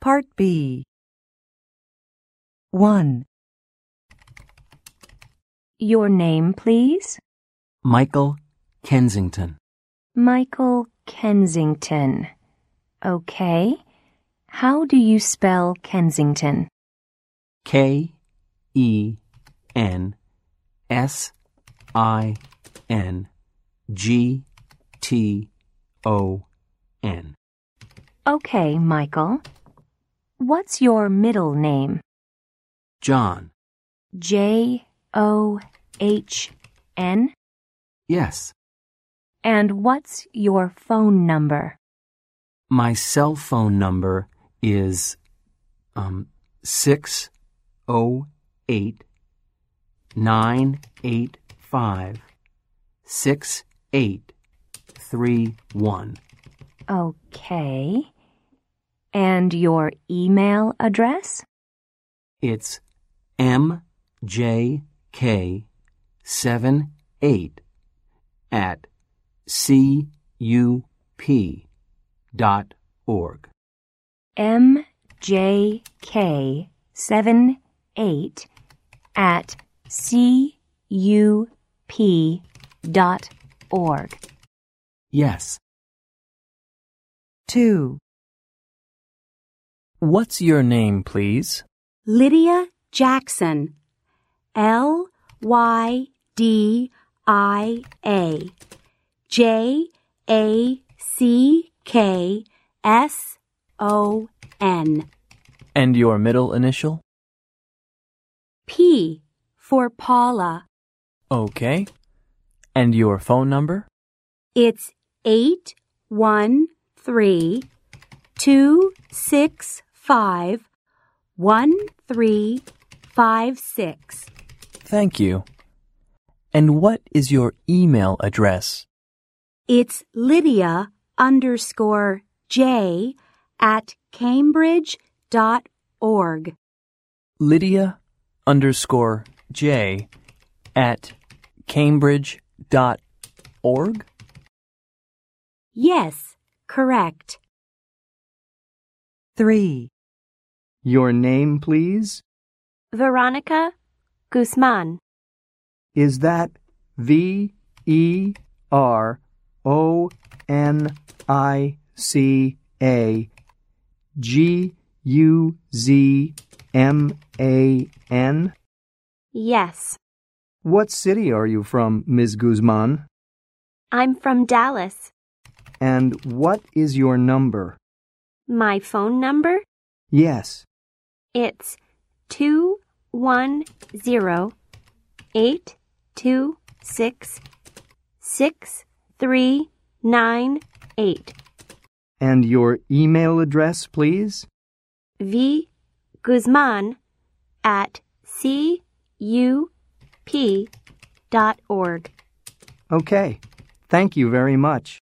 Part B. 1. Your name, please? Michael Kensington. Michael Kensington. Okay. How do you spell Kensington? Kensington. Okay, Michael. What's your middle name? John. John? Yes. And what's your phone number? My cell phone number is 608-985-6831. Okay. And your email address? It's mjk78@cup.org. mjk78@cup.org. Yes. 2. What's your name, please? Lydia Jackson. LYDIA JACKSON. And your middle initial? P for Paula. Okay. And your phone number? It's 813-265-1356. Thank you. And what is your email address? It's Lydia_J@cambridge.org. Lydia_J@cambridge.org? Yes, correct. 3. Your name, please? Veronica Guzman. Is that VERONICAGUZMAN? Yes. What city are you from, Ms. Guzman? I'm from Dallas. And what is your number? My phone number? Yes. It's 210-826-6398. And your email address, please? vguzman@cup.org. Okay. Thank you very much.